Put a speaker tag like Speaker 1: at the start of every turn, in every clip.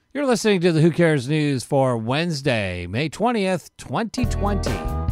Speaker 1: You're listening to the Who Cares News for Wednesday, May 20th, 2020.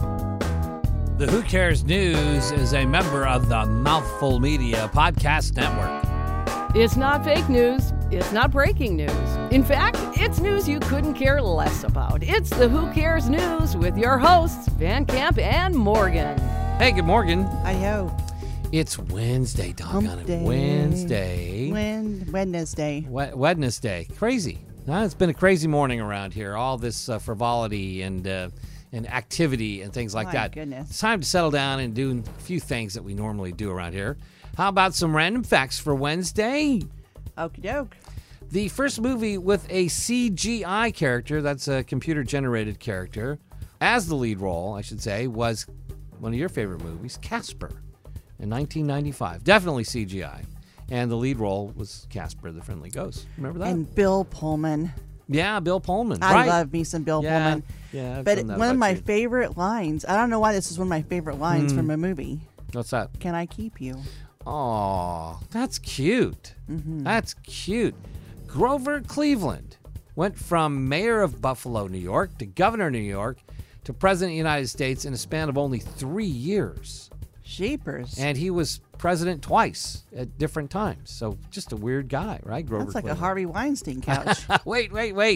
Speaker 1: The Who Cares News is a member of the Mouthful Media Podcast Network.
Speaker 2: It's not fake news. It's not breaking news. In fact, it's news you couldn't care less about. It's the Who Cares News with your hosts, Van Camp and Morgan.
Speaker 1: Hey, good morning.
Speaker 3: Hi-ho.
Speaker 1: It's Wednesday, doggone it. Wednesday.
Speaker 3: Wednesday.
Speaker 1: Wednesday. Crazy. It's been a crazy morning around here. All this frivolity and activity and things like that.
Speaker 3: Goodness.
Speaker 1: It's time to settle down and do a few things that we normally do around here. How about some random facts for Wednesday?
Speaker 3: Okie doke.
Speaker 1: The first movie with a CGI character, that's a computer-generated character, as the lead role, I should say, was one of your favorite movies, Casper, in 1995. Definitely CGI. And the lead role was Casper the Friendly Ghost. Remember that?
Speaker 3: And Bill Pullman.
Speaker 1: Yeah, Bill Pullman.
Speaker 3: I
Speaker 1: right.
Speaker 3: love me some Bill Pullman.
Speaker 1: Yeah,
Speaker 3: but one of my favorite lines, I don't know why this is one of my favorite lines from a movie.
Speaker 1: What's that?
Speaker 3: Can I keep you?
Speaker 1: Oh, that's cute. That's cute. Grover Cleveland went from mayor of Buffalo, New York, to governor of New York, to president of the United States in a span of only 3 years.
Speaker 3: Jeepers.
Speaker 1: And he was president twice at different times. So just a weird guy, right? Grover
Speaker 3: That's like
Speaker 1: Cleveland.
Speaker 3: a Harvey Weinstein couch.
Speaker 1: Wait.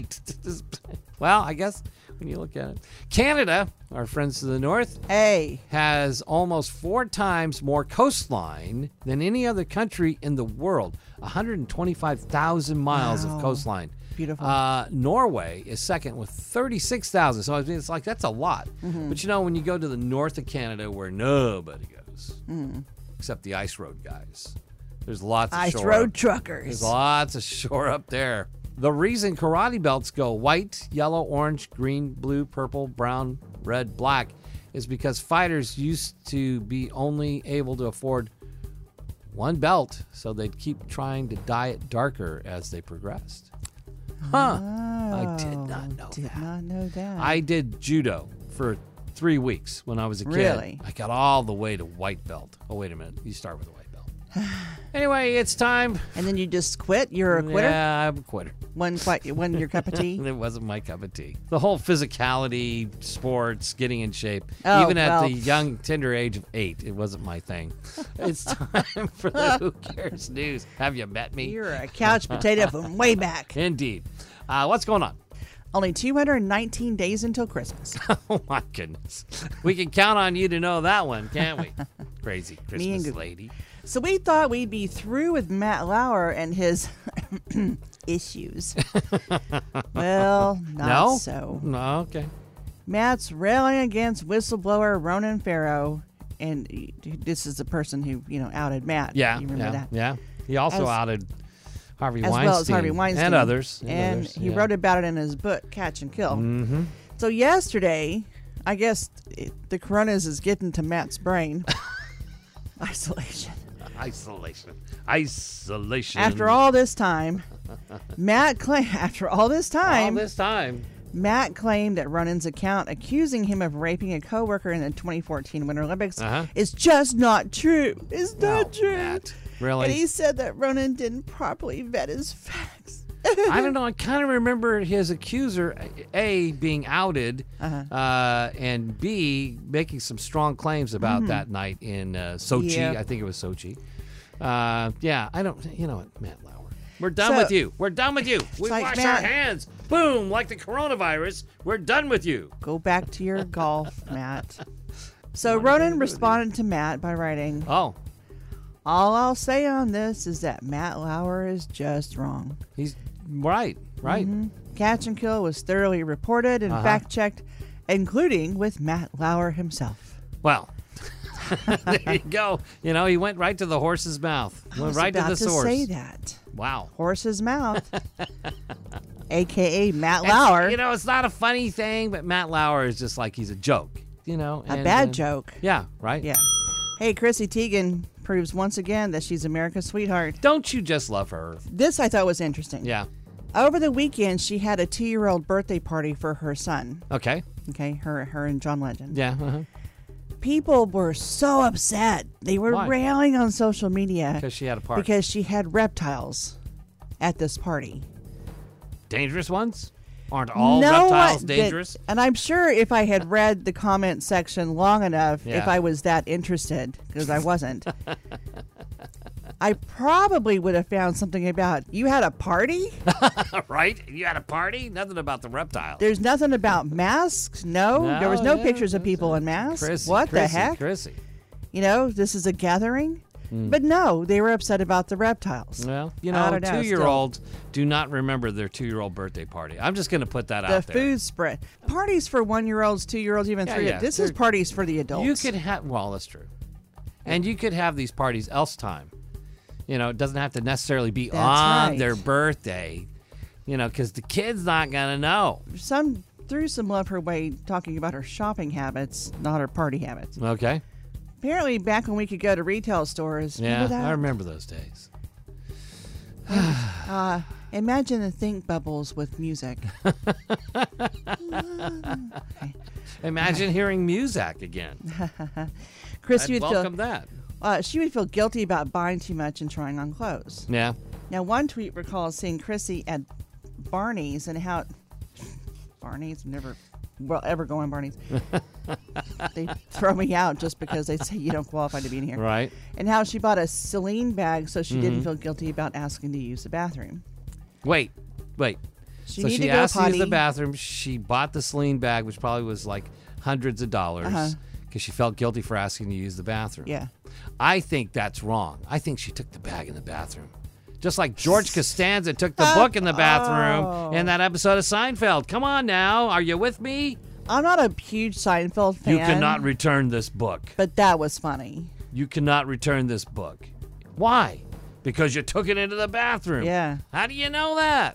Speaker 1: Well, I guess when you look at it. Canada, our friends to the north, has almost 4 times more coastline than any other country in the world. 125,000 miles of coastline.
Speaker 3: Beautiful.
Speaker 1: Norway is second with 36,000. So it's like, that's a lot. But you know, when you go to the north of Canada where nobody goes, except the ice road guys, there's lots of
Speaker 3: ice
Speaker 1: shore
Speaker 3: road
Speaker 1: up.
Speaker 3: truckers.
Speaker 1: There's lots of shore up there. The reason karate belts go white, yellow, orange, green, blue, purple, brown, red, black is because fighters used to be only able to afford one belt, so they'd keep trying to dye it darker as they progressed. Huh. I did not know that. I did judo for 3 weeks when I was a kid.
Speaker 3: Really?
Speaker 1: I got all the way to white belt. Oh, wait a minute. You start with a white belt. Anyway, it's time.
Speaker 3: And then you just quit? You're a quitter?
Speaker 1: Yeah, I'm a quitter.
Speaker 3: Wasn't your cup of tea?
Speaker 1: It wasn't my cup of tea. The whole physicality, sports, getting in shape,
Speaker 3: Oh,
Speaker 1: even at
Speaker 3: well.
Speaker 1: the young, tender age of 8, it wasn't my thing. It's time for the Who Cares News. Have you met me?
Speaker 3: You're a couch potato from way back.
Speaker 1: Indeed. What's going on?
Speaker 3: Only 219 days until Christmas.
Speaker 1: Oh, my goodness. We can count on you to know that one, can't we? Crazy Christmas lady.
Speaker 3: So we thought we'd be through with Matt Lauer and his issues. Well, not so.
Speaker 1: No, okay.
Speaker 3: Matt's railing against whistleblower Ronan Farrow, and this is the person who, outed Matt.
Speaker 1: Yeah,
Speaker 3: you remember that?
Speaker 1: Yeah. He also outed Harvey
Speaker 3: as
Speaker 1: Weinstein.
Speaker 3: well as Harvey Weinstein.
Speaker 1: And others.
Speaker 3: And he wrote about it in his book, Catch and Kill.
Speaker 1: Mm-hmm.
Speaker 3: So yesterday, I guess the coronas is getting to Matt's brain. Isolation. After all this time, Matt claimed that Ronan's account accusing him of raping a coworker in the 2014 Winter Olympics is just not true. It's not true.
Speaker 1: Matt, really?
Speaker 3: And he said that Ronan didn't properly vet his facts.
Speaker 1: I don't know. I kind of remember his accuser, A, being outed, and B, making some strong claims about that night in Sochi.
Speaker 3: Yep.
Speaker 1: I think it was Sochi. Yeah, I don't, you know what, Matt Lauer. We're done with you. We're done with you. We
Speaker 3: like,
Speaker 1: wash
Speaker 3: Matt,
Speaker 1: our hands. Boom, like the coronavirus. We're done with you.
Speaker 3: Go back to your golf, Matt. So Ronan responded to Matt by writing,
Speaker 1: Oh.
Speaker 3: All I'll say on this is that Matt Lauer is just wrong.
Speaker 1: He's right.
Speaker 3: Catch and Kill was thoroughly reported and fact-checked, including with Matt Lauer himself.
Speaker 1: Well, there you go. He went right to the horse's mouth. Went right to the source.
Speaker 3: I was about to say that.
Speaker 1: Wow.
Speaker 3: Horse's mouth. A.K.A. Matt Lauer.
Speaker 1: It's not a funny thing, but Matt Lauer is just like he's a joke,
Speaker 3: A bad joke.
Speaker 1: Yeah, right?
Speaker 3: Yeah. Hey, Chrissy Teigen proves once again that she's America's sweetheart.
Speaker 1: Don't you just love her?
Speaker 3: This I thought was interesting.
Speaker 1: Yeah.
Speaker 3: Over the weekend, she had a 2-year-old birthday party for her son.
Speaker 1: Okay.
Speaker 3: Okay, her and John Legend.
Speaker 1: Yeah.
Speaker 3: People were so upset. They were railing on social media.
Speaker 1: Because she had a party.
Speaker 3: Because she had reptiles at this party.
Speaker 1: dangerous ones? Aren't all
Speaker 3: No,
Speaker 1: reptiles dangerous?
Speaker 3: And I'm sure if I had read the comment section long enough,
Speaker 1: Yeah.
Speaker 3: if I was that interested, because I wasn't, I probably would have found something about you had a party?
Speaker 1: Right? You had a party? Nothing about the reptiles.
Speaker 3: There's nothing about masks? No? There was no
Speaker 1: yeah,
Speaker 3: pictures of
Speaker 1: that's
Speaker 3: people
Speaker 1: it.
Speaker 3: in masks?
Speaker 1: Chrissy,
Speaker 3: What the
Speaker 1: Chrissy,
Speaker 3: heck?
Speaker 1: Chrissy.
Speaker 3: You know, this is a gathering? But no, they were upset about the reptiles.
Speaker 1: Well,
Speaker 3: I
Speaker 1: know,
Speaker 3: don't know,
Speaker 1: 2-year-olds do not remember their 2-year-old birthday party. I'm just going to put that
Speaker 3: The
Speaker 1: out there.
Speaker 3: food spread. Parties for 1-year-olds, 2-year-olds, even
Speaker 1: Yeah,
Speaker 3: 3.
Speaker 1: yeah.
Speaker 3: This is
Speaker 1: They're-
Speaker 3: parties for the adults.
Speaker 1: You could have, well, that's true. And you could have these parties else time. You know, it doesn't have to necessarily be
Speaker 3: That's
Speaker 1: on
Speaker 3: right.
Speaker 1: their birthday, you know, because the kid's not going to know.
Speaker 3: Some threw some love her way talking about her shopping habits, not her party habits.
Speaker 1: Okay.
Speaker 3: Apparently, back when we could go to retail stores,
Speaker 1: Yeah,
Speaker 3: remember that?
Speaker 1: I remember those days.
Speaker 3: Imagine the think bubbles with music.
Speaker 1: Imagine hearing Muzak again.
Speaker 3: Chris,
Speaker 1: I'd
Speaker 3: you would
Speaker 1: welcome that.
Speaker 3: she would feel guilty about buying too much and trying on clothes.
Speaker 1: Yeah.
Speaker 3: Now, one tweet recalls seeing Chrissy at Barney's and how Barney's never ever go on Barney's. They throw me out just because they say you don't qualify to be in here.
Speaker 1: Right.
Speaker 3: And how she bought a Celine bag so she
Speaker 1: Mm-hmm.
Speaker 3: didn't feel guilty about asking to use the bathroom.
Speaker 1: Wait.
Speaker 3: She
Speaker 1: So
Speaker 3: needed
Speaker 1: she
Speaker 3: to go
Speaker 1: asked to use
Speaker 3: potty.
Speaker 1: the bathroom. She bought the Celine bag, which probably was like hundreds of dollars, because
Speaker 3: Uh-huh.
Speaker 1: she felt guilty for asking to use the bathroom.
Speaker 3: Yeah.
Speaker 1: I think that's wrong. I think she took the bag in the bathroom. Just like George Costanza took the book in the bathroom in that episode of Seinfeld. Come on now. Are you with me?
Speaker 3: I'm not a huge Seinfeld fan.
Speaker 1: You cannot return this book.
Speaker 3: But that was funny.
Speaker 1: You cannot return this book. Why? Because you took it into the bathroom.
Speaker 3: Yeah.
Speaker 1: How do you know that?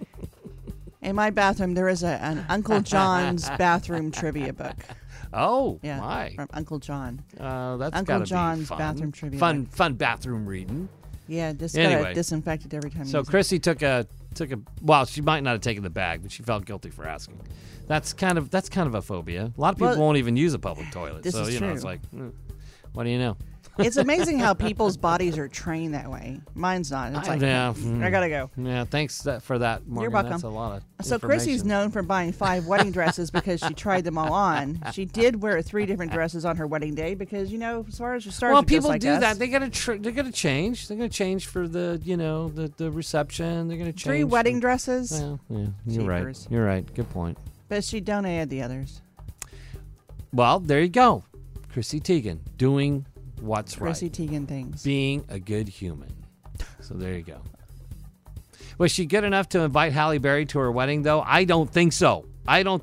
Speaker 3: In my bathroom, there is an Uncle John's bathroom trivia book.
Speaker 1: Oh,
Speaker 3: Yeah,
Speaker 1: my.
Speaker 3: from Uncle John.
Speaker 1: That's
Speaker 3: Uncle
Speaker 1: gotta
Speaker 3: John's
Speaker 1: be fun.
Speaker 3: bathroom trivia
Speaker 1: Fun bathroom reading.
Speaker 3: Yeah, just
Speaker 1: Anyway.
Speaker 3: got disinfected every time.
Speaker 1: So
Speaker 3: you use it.
Speaker 1: Chrissy took a well, she might not have taken the bag, but she felt guilty for asking. That's kind of a phobia. A lot of people
Speaker 3: Well,
Speaker 1: won't even use a public toilet.
Speaker 3: this
Speaker 1: So
Speaker 3: is
Speaker 1: you know,
Speaker 3: true.
Speaker 1: it's like, what do you know?
Speaker 3: It's amazing how people's bodies are trained that way. Mine's not. It's like,
Speaker 1: yeah,
Speaker 3: I gotta go.
Speaker 1: Yeah, thanks for that, Morgan.
Speaker 3: You're welcome.
Speaker 1: That's a lot of
Speaker 3: So Chrissy's
Speaker 1: information.
Speaker 3: known for buying 5 wedding dresses because she tried them all on. She did wear 3 different dresses on her wedding day because, you know, as far as your stars
Speaker 1: Well,
Speaker 3: are just
Speaker 1: people
Speaker 3: like
Speaker 1: do
Speaker 3: us.
Speaker 1: that. They're gonna change. They're gonna change for the the reception. They're gonna change
Speaker 3: 3 wedding dresses,
Speaker 1: Well, yeah, you're right.
Speaker 3: Jeepers.
Speaker 1: You're right. Good point.
Speaker 3: but she donated the others.
Speaker 1: Well, there you go. Chrissy Teigen doing what's
Speaker 3: Chrissy
Speaker 1: right.
Speaker 3: Teigen things.
Speaker 1: Being a good human. So there you go. Was she good enough to invite Halle Berry to her wedding, though? I don't think so. We got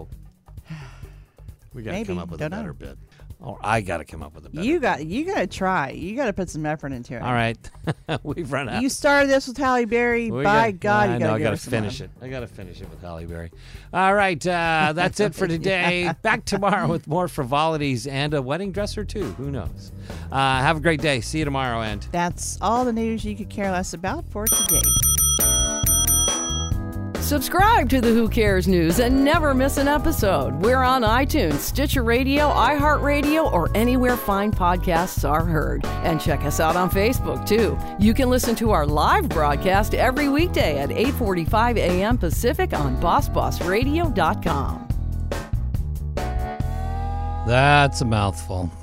Speaker 1: to
Speaker 3: Maybe.
Speaker 1: come up with a
Speaker 3: Don't know.
Speaker 1: better bid. Or I got to come up with a better
Speaker 3: You
Speaker 1: bid.
Speaker 3: got to try. You got to put some effort into it.
Speaker 1: All right. We've run out.
Speaker 3: You started this with Halle Berry. By God,
Speaker 1: I
Speaker 3: you
Speaker 1: know,
Speaker 3: got
Speaker 1: I
Speaker 3: to
Speaker 1: gotta finish it. I got to finish it with Halle Berry. All right. That's it for today. Back tomorrow with more frivolities and a wedding dress or two. Who knows? Have a great day. See you tomorrow, and
Speaker 3: That's all the news you could care less about for today.
Speaker 2: Subscribe to the Who Cares News and never miss an episode. We're on iTunes, Stitcher Radio, iHeartRadio, or anywhere fine podcasts are heard. And check us out on Facebook, too. You can listen to our live broadcast every weekday at 8:45 a.m. Pacific on BossBossRadio.com.
Speaker 1: that's a mouthful.